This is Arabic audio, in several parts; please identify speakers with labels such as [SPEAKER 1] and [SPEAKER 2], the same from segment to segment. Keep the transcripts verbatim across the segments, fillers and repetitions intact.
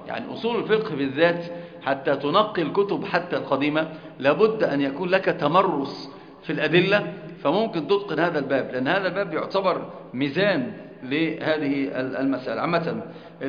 [SPEAKER 1] يعني أصول الفقه بالذات حتى تنقي الكتب حتى القديمة لابد أن يكون لك تمرس في الأدلة، فممكن تتقن هذا الباب، لأن هذا الباب يعتبر ميزان لهذه المسألة. عامة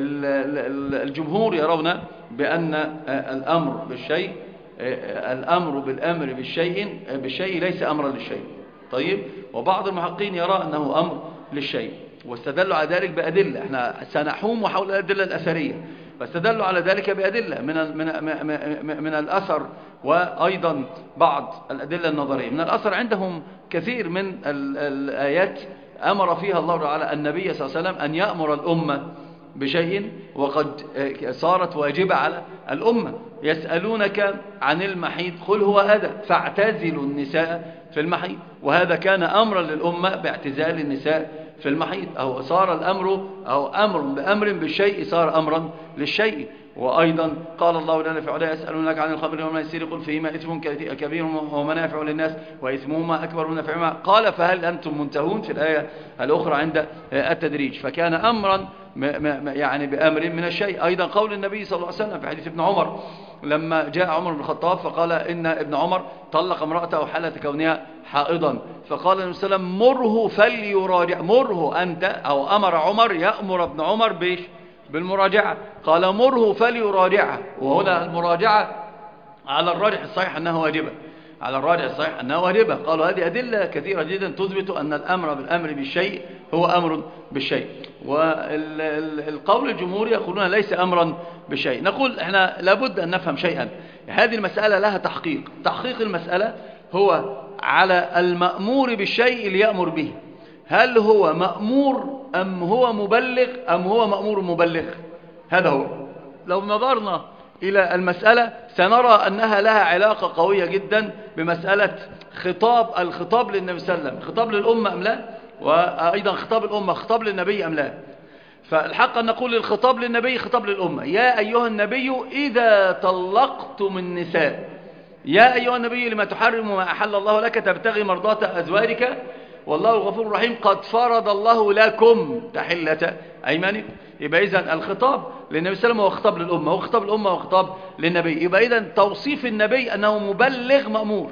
[SPEAKER 1] الجمهور يرون بأن الأمر بالشيء الأمر بالأمر بالشيء بالشيء ليس أمرا للشيء. طيب، وبعض المحققين يرى أنه أمر للشيء، واستدلوا على ذلك بأدلة. احنا سنحوم حول الأدلة الأثرية، فاستدلوا على ذلك بأدلة من من من الأثر، وأيضا بعض الأدلة النظرية. من الأثر عندهم كثير من الآيات أمر فيها الله تعالى النبي صلى الله عليه وسلم أن يأمر الأمة بشيء وقد صارت واجبة على الأمة. يسألونك عن المحيض قل هو أذى فاعتزلوا النساء في المحيض، وهذا كان أمرا للأمة باعتزال النساء في المحيض، أو صار الأمر أو أمر بأمر بالشيء صار أمرا للشيء. وأيضا قال الله لنا في علاه يسألونك عن الخمر والميسر قل فيهما إثم كبير ومنافع للناس وإثمهما أكبر من نفعهما قال فهل أنتم منتهون في الآية الأخرى عند التدريج. فكان أمرا يعني بأمر من الشيء. أيضا قول النبي صلى الله عليه وسلم في حديث ابن عمر لما جاء عمر بن الخطاب فقال إن ابن عمر طلق امرأته حالة كونها حائضا، فقال النبي صلى الله عليه وسلم مره فليراجع. مره أنت، أو أمر عمر يأمر ابن عمر بيش بالمراجعة، قال مره فليراجعها. وهنا المراجعة على الراجح الصحيح أنها واجبة، على الراجح الصحيح أنها واجبة. قالوا هذه أدلة كثيرة جدا تثبت أن الأمر بالأمر بالشيء هو أمر بالشيء. والقول الجمهوري يقولون ليس أمرا بالشيء. نقول إحنا لابد أن نفهم شيئا، هذه المسألة لها تحقيق. تحقيق المسألة هو على المأمور بالشيء ليأمر به، هل هو مأمور أم هو مبلغ أم هو مأمور مبلغ؟ هذا هو. لو نظرنا إلى المسألة سنرى أنها لها علاقة قوية جدا بمسألة خطاب الخطاب للنبي صلى الله عليه وسلم، خطاب للأمة أم لا، وأيضا خطاب الأمة خطاب للنبي أم لا. فالحق أن نقول الخطاب للنبي خطاب للأمة. يا أيها النبي إذا طلقتم النساء، يا أيها النبي لما تحرم ما أحل الله لك تبتغي مرضات أزواجك والله غفور رحيم قد فرض الله لكم تحلة أيمانكم. يبقى إذن الخطاب للنبي صلى الله عليه وسلم هو خطاب للأمة، وخطاب الأمة وخطاب للنبي. يبقى إذن توصيف النبي أنه مبلغ مأمور،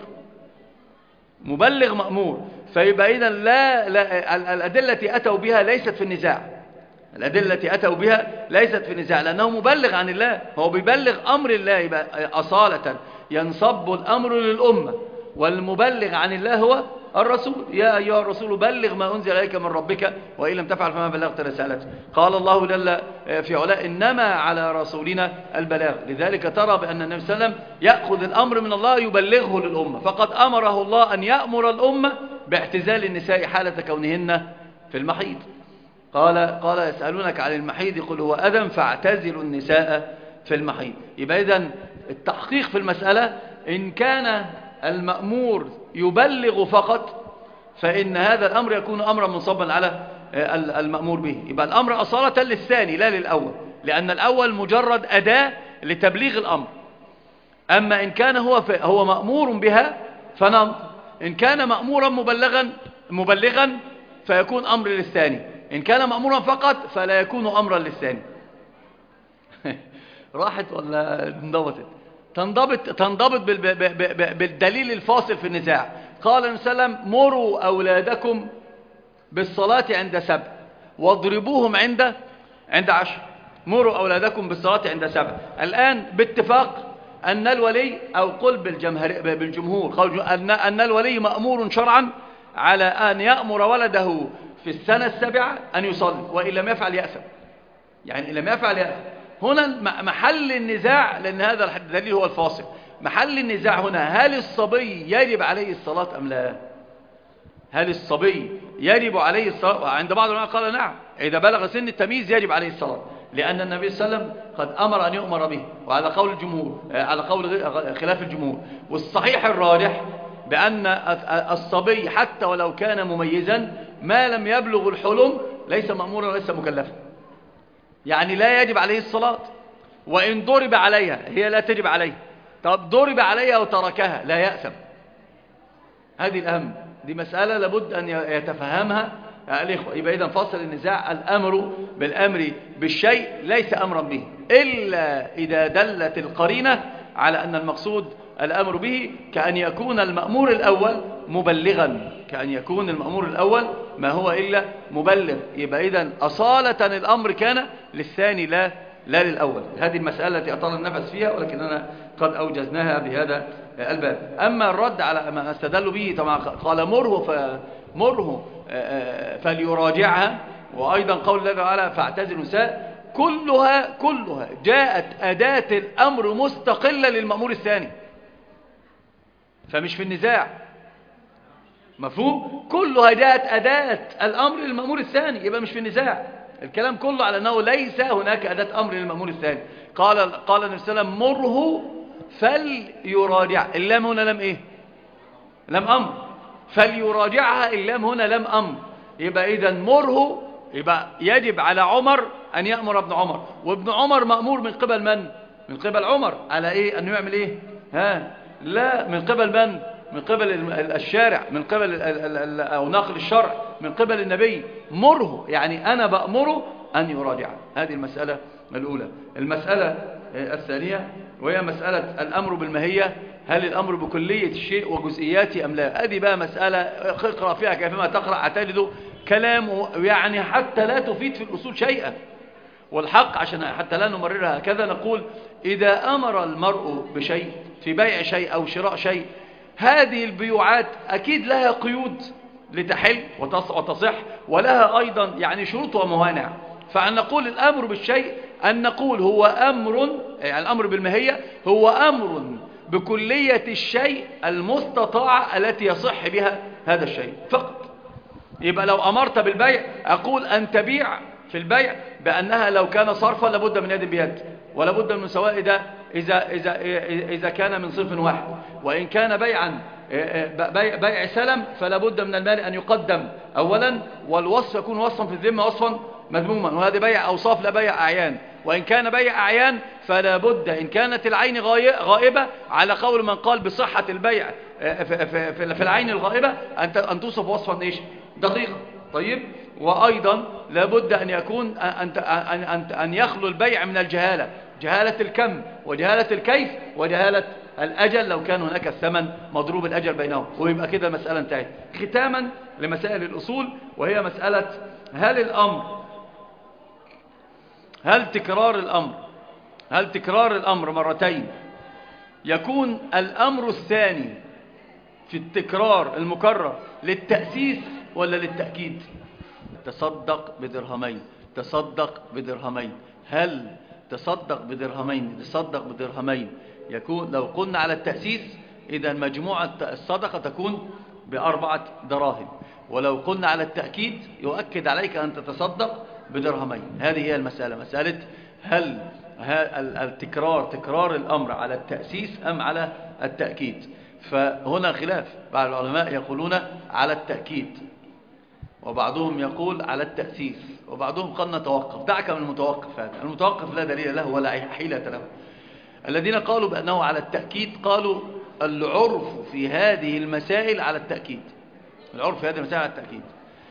[SPEAKER 1] مبلغ مأمور. فيبقى إذن لا, لا الأدلة التي أتوا بها ليست في النزاع، الأدلة التي أتوا بها ليست في النزاع، لأنه مبلغ عن الله، هو بيبلغ أمر الله. يبقى أصالة ينصب الأمر للأمة، والمبلغ عن الله هو الرسول. يا أيها الرسول بلغ ما أنزل إليك من ربك وإن لم تفعل فما بلغت رسالته. قال الله جل في علاه إنما على رسولنا البلاغ. لذلك ترى بأن النبي صلى الله عليه وسلم يأخذ الأمر من الله يبلغه للأمة، فقد أمره الله أن يأمر الأمة باعتزال النساء حالة كونهن في المحيض. قال قال يسألونك عن المحيض قل هو أذى فاعتزلوا النساء في المحيض. يبقى إذن التحقيق في المسألة إن كان المأمور يبلغ فقط فإن هذا الأمر يكون أمرا منصبا على المأمور به. يبقى الأمر أصالة للثاني لا للأول، لأن الأول مجرد أداة لتبليغ الأمر. أما إن كان هو هو مأمور بها فننظر، إن كان مأمورا مبلغا مبلغا فيكون أمر للثاني، إن كان مأمورا فقط فلا يكون أمرا للثاني. راحت ولا انضبطت؟ تنضبط تنضبط بالدليل الفاصل في النزاع. قال النبي صلى الله عليه وسلم مروا أولادكم بالصلاة عند سبع واضربوهم عند عند عشر. مروا أولادكم بالصلاة عند سبع. الآن باتفاق أن الولي أو قل بالجمهور قول أن أن الولي مأمور شرعا على أن يأمر ولده في السنة السابعة أن يصلي، وإن لم يفعل يأثم. يعني إن لم يفعل يأثم. هنا محل النزاع، لأن هذا الدليل هو الفاصل. محل النزاع هنا هل الصبي يجب عليه الصلاة أم لا؟ هل الصبي يجب عليه الصلاة؟ عند بعض العلماء قال نعم، إذا بلغ سن التمييز يجب عليه الصلاة، لأن النبي صلى الله عليه وسلم قد أمر أن يؤمر به، وعلى قول الجمهور على قول خلاف الجمهور. والصحيح الراجح بأن الصبي حتى ولو كان مميزا ما لم يبلغ الحلم ليس مأمورا وليس مكلفا، يعني لا يجب عليه الصلاة. وإن ضرب عليها هي لا تجب عليه. طب ضرب عليها وتركها لا يأثم. هذه الأهم، دي مسألة لابد أن يتفهمها الإخوة. يبقى إذا فصل النزاع الأمر بالأمر بالشيء ليس أمرا به إلا إذا دلت القرينة على أن المقصود الأمر به، كأن يكون المأمور الأول مبلغا، كأن يكون المأمور الأول ما هو إلا مبلغ. يبقى إذن أصالة الأمر كان للثاني لا لا للأول. هذه المسألة التي أطال النفس فيها، ولكننا قد أوجزناها بهذا الباب. أما الرد على ما استدلوا به طبعا قال مره فمره فليراجعها، وأيضا قول الله تعالى فاعتزلوا النساء، كلها كلها جاءت أداة الأمر مستقلة للمأمور الثاني، فمش في النزاع. مفهوم؟ كلها جاءت أداة الأمر للمأمور الثاني، يبقى مش في النزاع. الكلام كله على أنه ليس هناك أداة أمر للمأمور الثاني. قال قال النبي صلى الله عليه وسلم مره فليراجع. اللام هنا لم إيه؟ لم أمر. فليراجعها، اللام هنا لم أمر. يبقى إذا مره، يبقى يجب على عمر أن يأمر ابن عمر، وابن عمر مأمور من قبل من؟ من قبل عمر على إيه؟ أنه يعمل إيه؟ ها؟ لا، من قبل من؟ من قبل الشارع، من قبل أو ناقل الشرع، من قبل النبي. مره يعني أنا بأمره أن يراجع. هذه المسألة الأولى. المسألة الثانية وهي مسألة الأمر بالماهية، هل الأمر بكلية الشيء وجزئياته أم لا؟ هذه بقى مسألة اقرأ فيها كيفما تقرأ هتجد كلام يعني حتى لا تفيد في الأصول شيئا. والحق عشان حتى لا نمررها هكذا نقول إذا أمر المرء بشيء في بيع شيء أو شراء شيء، هذه البيوعات أكيد لها قيود لتحل وتصح، ولها أيضا يعني شروط وموانع. فأن نقول الأمر بالشيء أن نقول هو أمر، يعني الأمر بالماهية هو أمر بكلية الشيء المستطاعة التي يصح بها هذا الشيء فقط. يبقى لو أمرت بالبيع أقول أن تبيع في البيع بأنها لو كان صرفا لابد من يد بيد، ولابد من مساواة ده إذا, إذا, إذا كان من صنف واحد. وإن كان بيعا بيع, بيع سلم فلابد من المال أن يقدم أولا، والوصف يكون وصفا في الذمة وصفا مذموما، وهذا بيع أوصاف لا بيع أعيان. وإن كان بيع أعيان فلا بد إن كانت العين غائبة على قول من قال بصحة البيع في العين الغائبة أن توصف وصفا إيش؟ دقيقة. طيب، وأيضا لابد أن يكون أن أن أن يخلو البيع من الجهالة، جهالة الكم وجهالة الكيف وجهالة الأجل لو كان هناك الثمن مضروب الأجل بينهم، ويبقى كده المسألة انتهت. ختاما لمسائل الأصول، وهي مسألة هل الأمر هل تكرار الأمر هل تكرار الأمر مرتين يكون الأمر الثاني في التكرار المكرر للتأسيس ولا للتأكيد؟ تصدق بدرهمين، تصدق بدرهمين. هل تصدق بدرهمين تصدق بدرهمين يكون لو قلنا على التأسيس إذا مجموعة الصدقة تكون بأربعة دراهم، ولو قلنا على التأكيد يؤكد عليك أن تتصدق بدرهمين. هذه هي المسألة، مسألة هل التكرار تكرار الأمر على التأسيس أم على التأكيد. فهنا خلاف، بعض العلماء يقولون على التأكيد، وبعضهم يقول على التأسيس، وبعضهم قال نتوقف. دعك من المتوقف، هذا المتوقف لا دليل له ولا حيلة له. الذين قالوا بأنه على التأكيد قالوا العرف في هذه المسائل على التأكيد، العرف في هذه المسائل على التأكيد.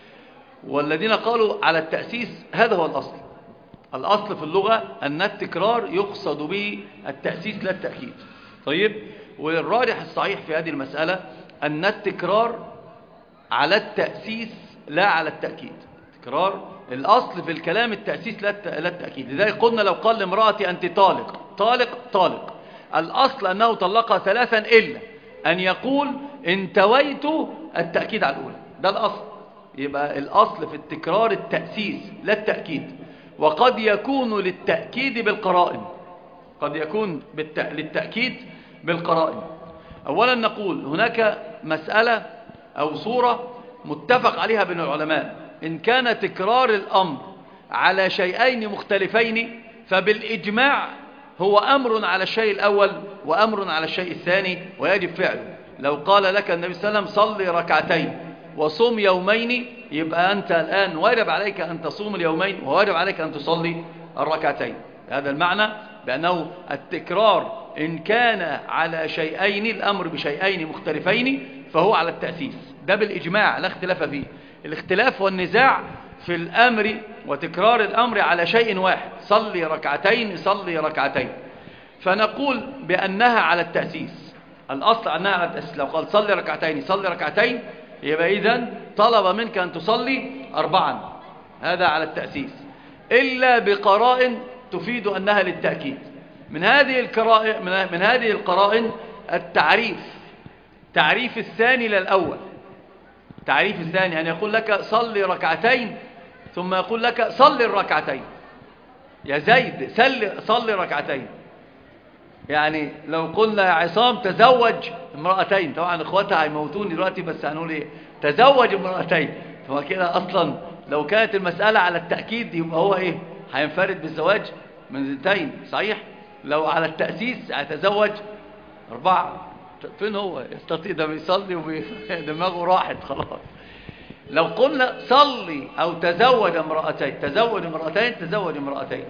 [SPEAKER 1] والذين قالوا على التأسيس هذا هو الأصل. الأصل في اللغة أن التكرار يقصد به التأسيس لا التأكيد. طيب، والراجح الصحيح في هذه المسألة أن التكرار على التأسيس لا على التأكيد. تكرار الأصل في الكلام التأسيس لا التأكيد. لذلك قلنا لو قال لامرأتي أنت طالق، طالق طالق، الأصل أنه طلقها ثلاثا إلا أن يقول انتويت التأكيد على الأولى، ده الأصل. يبقى الأصل في التكرار التأسيس لا التأكيد. وقد يكون للتأكيد بالقرائن، قد يكون بالت... للتأكيد بالقرائن. أولا نقول هناك مسألة أو صورة متفق عليها بين العلماء، إن كان تكرار الأمر على شيئين مختلفين فبالإجماع هو أمر على الشيء الأول وأمر على الشيء الثاني ويجب فعله. لو قال لك النبي صلى الله عليه وسلم صلي ركعتين وصوم يومين، يبقى أنت الآن واجب عليك أن تصوم اليومين وواجب عليك أن تصلي الركعتين. هذا المعنى بأنه التكرار إن كان على شيئين، الأمر بشيئين مختلفين، فهو على التأسيس، ده بالإجماع لا اختلاف فيه. الاختلاف والنزاع في الأمر وتكرار الأمر على شيء واحد، صلي ركعتين صلي ركعتين، فنقول بأنها على التأسيس. الأصل أنها على التأسيس. لو قال صلي ركعتين صلي ركعتين يبقى إذن طلب منك أن تصلي أربعا، هذا على التأسيس، إلا بقرائن تفيد أنها للتأكيد. من هذه القرائن من هذه القرائن التعريف، تعريف الثاني للأول. تعريف الثاني أن يقول لك صلي ركعتين ثم يقول لك صلي الركعتين، يا زيد صلي ركعتين. يعني لو قلنا يا عصام تزوج امرأتين، طبعا اخواتها هيموتوني دلوقتي بس هنقول ايه، تزوج امرأتين، فهو كده اصلا لو كانت المسألة على التأكيد يبقى هو ايه، هينفرد بالزواج من زنتين، صحيح؟ لو على التأسيس هيتزوج أربعة، فين هو يستطيع ده بيصلي ودماغه راحت خلاص. لو قلنا صلي أو تزوج امرأتين، تزوج امرأتين تزوج امرأتين،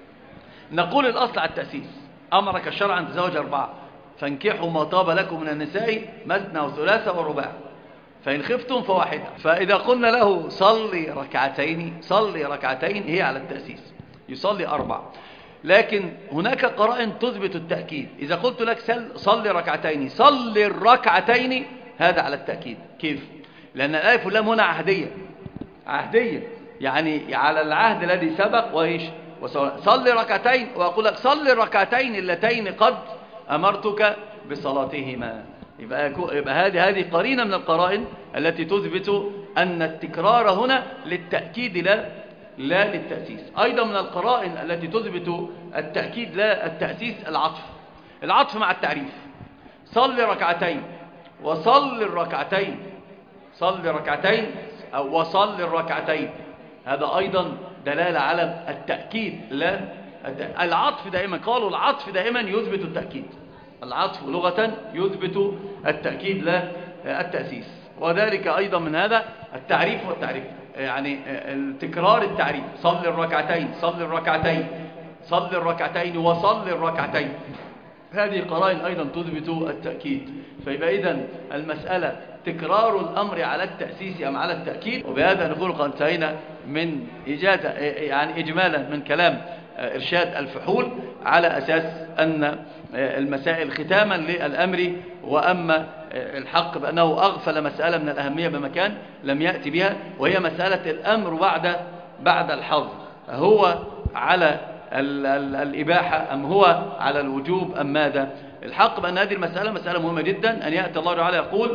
[SPEAKER 1] نقول الأصل على التأسيس، أمرك الشرع أن تزوج أربعة، فانكحوا ما طاب لكم من النساء مثنى وثلاثة ورباع، فإن خفتم فواحدة. فإذا قلنا له صلي ركعتين صلي ركعتين هي على التأسيس، يصلي أربع. لكن هناك قرائن تثبت التأكيد. إذا قلت لك صلي ركعتين صلي الركعتين هذا على التأكيد. كيف؟ لأن الألف واللام هنا عهدية، عهدية يعني على العهد الذي سبق وإيش صلي ركعتين، وأقول لك صلي الركعتين اللتين قد أمرتك بصلاتهما. يبقى, يبقى هذه هذه قرينة من القرائن التي تثبت أن التكرار هنا للتأكيد لا لا للتأسيس. أيضا من القرائن التي تثبت التأكيد لا التأسيس العطف، العطف مع التعريف. صلي ركعتين وصل الركعتين، صلي ركعتين أو وصل الركعتين، هذا أيضا دلالة على التأكيد لا العطف. دائما قالوا العطف دائما يثبت التأكيد، العطف لغة يثبت التأكيد لا التأسيس. وذلك أيضا من هذا التعريف والتعريف، يعني التكرار التعريف، صلي الركعتين صلي الركعتين صلي الركعتين وصلي الركعتين، هذه قرائن أيضا تثبت التأكيد. فيبقى إذن المسألة تكرار الأمر على التأسيس أم على التأكيد. وبهذا نقول قد انتهينا من إجازة يعني إجمالا من كلام إرشاد الفحول على أساس أن المسائل ختاما للأمر. وأما الحق بأنه أغفل مسألة من الأهمية بمكان لم يأتي بها، وهي مسألة الأمر بعد بعد الحظر، هو على ال ال الإباحة أم هو على الوجوب أم ماذا؟ الحق بأن هذه المسألة مسألة مهمة جدا، أن يأتي الله تعالى يقول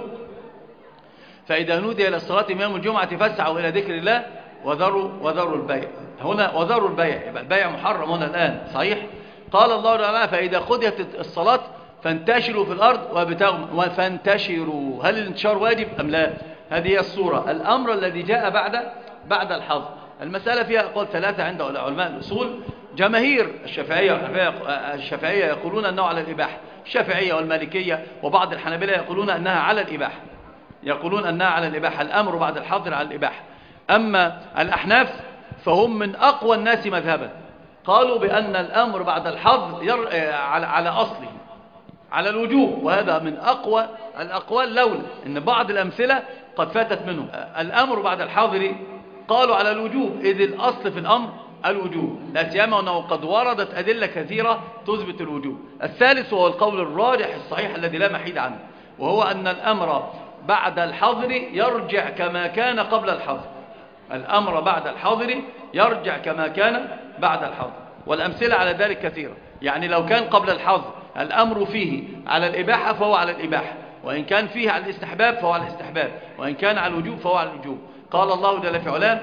[SPEAKER 1] فإذا نودي إلى الصلاة من يوم الجمعة فاسعوا إلى ذكر الله وذروا وذروا البيع. هنا وذروا البيع، يبقى البيع محرم هنا الآن، صحيح؟ قال الله تعالى فإذا قضيت الصلاة فانتشروا في الأرض وابتغوا فانتشروا. هل الانتشار واجب أم لا؟ هذه هي الصورة، الأمر الذي جاء بعد بعد الحظر. المسألة فيها أقوال ثلاثة عند علماء الأصول. جماهير الشافعية الشافعية يقولون أنه على الإباحة، الشافعية والمالكية وبعض الحنابلة يقولون أنها على الإباحة، يقولون أنها على الإباحة، الأمر بعد الحظر على الإباحة. أما الأحناف فهم من أقوى الناس مذهبا، قالوا بأن الأمر بعد الحظر ير... على... على أصله على الوجوب، وهذا من أقوى الأقوال لولا أن بعض الأمثلة قد فاتت منهم. الأمر بعد الحظر قالوا على الوجوب، إذ الأصل في الأمر الوجوب، لا سيما أنه قد وردت أدلة كثيرة تثبت الوجوب. الثالث وهو القول الراجح الصحيح الذي لا محيد عنه، وهو أن الأمر بعد الحظر يرجع كما كان قبل الحظر، الأمر بعد الحظر يرجع كما كان بعد الحظر. والأمثلة على ذلك كثيرة، يعني لو كان قبل الحظر الأمر فيه على الإباحة فهو على الإباحة، وإن كان فيه على الاستحباب فهو على الاستحباب، وإن كان على الوجوب فهو على الوجوب. قال الله جل في علاه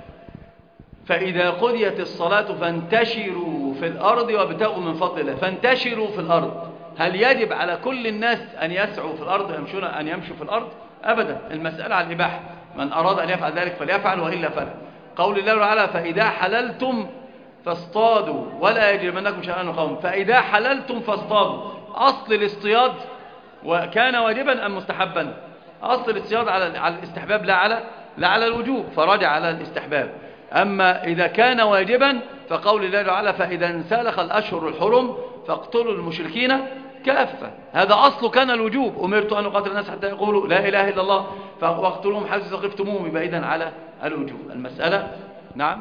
[SPEAKER 1] فإذا قضيت الصلاة فانتشروا في الأرض وابتغوا من فضل الله. فانتشروا في الأرض، هل يجب على كل الناس أن يسعوا في الأرض يمشون أن يمشوا في الأرض؟ أبدا، المسألة على الإباحة، من أراد أن يفعل ذلك فليفعل وإلا فلا. قول الله تعالى فإذا حللتم فاصطادوا ولا يجرمنكم شنآن قوم. فإذا حللتم فاصطادوا، أصل الاصطياد وكان واجبا أم مستحبا؟ أصل الاصطياد على على الاستحباب لا على لا على الوجوب، فرجع على الاستحباب. أما إذا كان واجبا فقول الله تعالى فإذا انسلخ الأشهر الحرم فاقتلوا المشركين كافة. هذا أصله كان الوجوب، أمرت أن أقاتل الناس حتى يقولوا لا إله إلا الله فاقتلوهم حيث ثقفتموهم، يبقى إذن على الوجوب. المسألة نعم.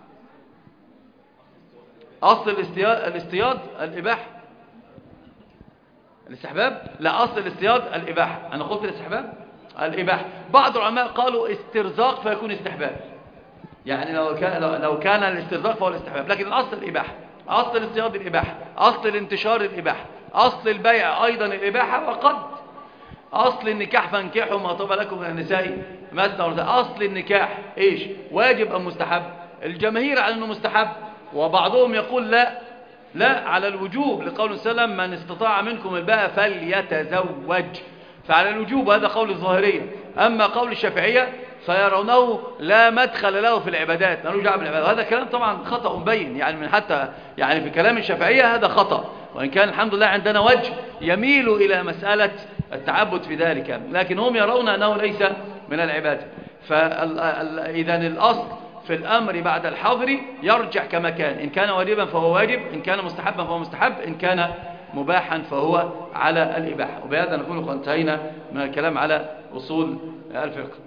[SPEAKER 1] أصل الاستياض, الاستياض الإباحة. الاستحباب لا، أصل الاستياض الإباحة. أنا قلت الاستحباب الإباحة. بعض العلماء قالوا استرزاق فيكون استحباب، يعني لو كان, لو كان الاسترزاق فهو الاستحباب، لكن الأصل الإباحة. أصل الاستياض الإباحة، أصل الانتشار الإباحة، أصل البيع أيضا الإباحة، وقد أصل النكاح فانكحوا ما طاب لكم من النساء مثنى وثلاث. أصل النكاح إيش؟ واجب أم مستحب؟ الجماهير على أنه مستحب، وبعضهم يقول لا لا على الوجوب، لقول صلى الله عليه وسلم من استطاع منكم الباء فليتزوج، فعلى الوجوب، هذا قول الظاهرية. أما قول الشافعية فيرونه لا مدخل له في العبادات، مالوش دعوه بالعبادات. وهذا كلام طبعا خطأ مبين، يعني من حتى يعني في كلام الشافعية هذا خطأ، وإن كان الحمد لله عندنا وجه يميل إلى مسألة التعبد في ذلك، لكن هم يرون أنه ليس من العبادة. فإذا الأصل في الأمر بعد الحظر يرجع كما كان، إن كان واجبا فهو واجب، إن كان مستحبا فهو مستحب، إن كان مباحا فهو على الإباحة. وبهذا نكون قد انتهينا من الكلام على أصول الفقه.